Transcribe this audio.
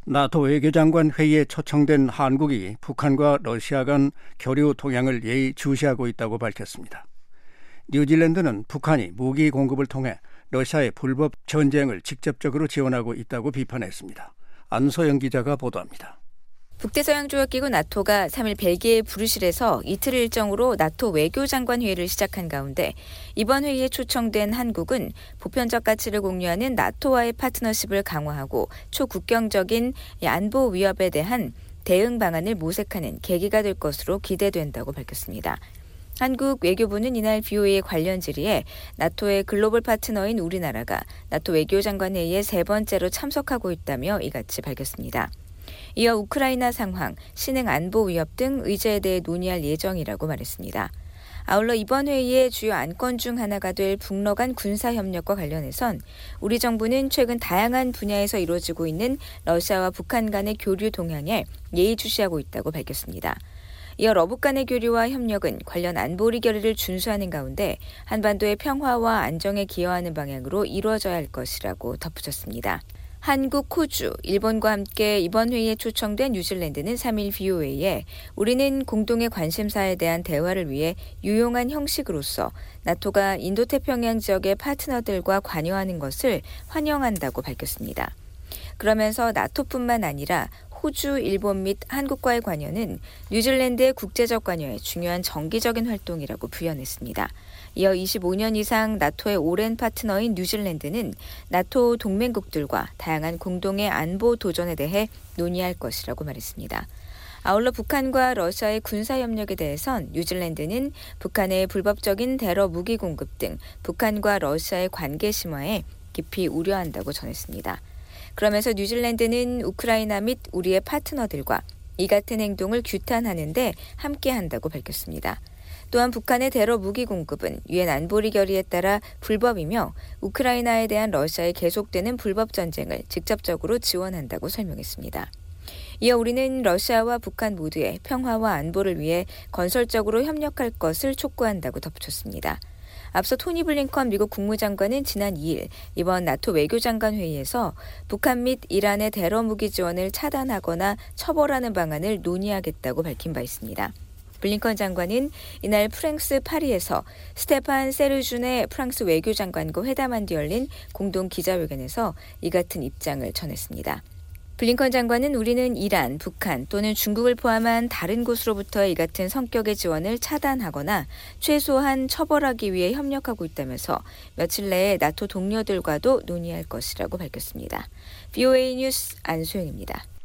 나토 외교장관 회의에 초청된 한국이 북한과 러시아 간 교류 동향을 예의주시하고 있다고 밝혔습니다. 뉴질랜드는 북한이 무기 공급을 통해 러시아의 불법 전쟁을 직접적으로 지원하고 있다고 비판했습니다. 안소영 기자가 보도합니다. 북대서양조약기구 나토가 3일 벨기에 브뤼셀에서 이틀 일정으로 나토 외교장관 회의를 시작한 가운데 이번 회의에 초청된 한국은 보편적 가치를 공유하는 나토와의 파트너십을 강화하고 초국경적인 안보 위협에 대한 대응 방안을 모색하는 계기가 될 것으로 기대된다고 밝혔습니다. 한국 외교부는 이날 BOA의 관련 질의에 나토의 글로벌 파트너인 우리나라가 나토 외교장관 회의에 세 번째로 참석하고 있다며 이같이 밝혔습니다. 이어 우크라이나 상황, 신흥 안보 위협 등 의제에 대해 논의할 예정이라고 말했습니다. 아울러 이번 회의의 주요 안건 중 하나가 될 북러 간 군사협력과 관련해선 우리 정부는 최근 다양한 분야에서 이루어지고 있는 러시아와 북한 간의 교류 동향에 예의주시하고 있다고 밝혔습니다. 이어 러북 간의 교류와 협력은 관련 안보리 결의를 준수하는 가운데 한반도의 평화와 안정에 기여하는 방향으로 이루어져야 할 것이라고 덧붙였습니다. 한국, 호주, 일본과 함께 이번 회의에 초청된 뉴질랜드는 3일 BOA에 우리는 공동의 관심사에 대한 대화를 위해 유용한 형식으로서 나토가 인도태평양 지역의 파트너들과 관여하는 것을 환영한다고 밝혔습니다. 그러면서 나토뿐만 아니라 호주, 일본 및 한국과의 관여는 뉴질랜드의 국제적 관여에 중요한 정기적인 활동이라고 부연했습니다. 이어 25년 이상 나토의 오랜 파트너인 뉴질랜드는 나토 동맹국들과 다양한 공동의 안보 도전에 대해 논의할 것이라고 말했습니다. 아울러 북한과 러시아의 군사협력에 대해선 뉴질랜드는 북한의 불법적인 테러 무기 공급 등 북한과 러시아의 관계 심화에 깊이 우려한다고 전했습니다. 그러면서 뉴질랜드는 우크라이나 및 우리의 파트너들과 이 같은 행동을 규탄하는 데 함께한다고 밝혔습니다. 또한 북한의 테러 무기 공급은 유엔 안보리 결의에 따라 불법이며 우크라이나에 대한 러시아의 계속되는 불법 전쟁을 직접적으로 지원한다고 설명했습니다. 이어 우리는 러시아와 북한 모두의 평화와 안보를 위해 건설적으로 협력할 것을 촉구한다고 덧붙였습니다. 앞서 토니 블링컨 미국 국무장관은 지난 2일 이번 나토 외교장관 회의에서 북한 및 이란의 테러 무기 지원을 차단하거나 처벌하는 방안을 논의하겠다고 밝힌 바 있습니다. 블링컨 장관은 이날 프랑스 파리에서 스테판 세르준의 프랑스 외교장관과 회담한 뒤 열린 공동 기자회견에서 이 같은 입장을 전했습니다. 블링컨 장관은 우리는 이란, 북한 또는 중국을 포함한 다른 곳으로부터의 이 같은 성격의 지원을 차단하거나 최소한 처벌하기 위해 협력하고 있다면서 며칠 내에 나토 동료들과도 논의할 것이라고 밝혔습니다. BOA 뉴스 안소영입니다.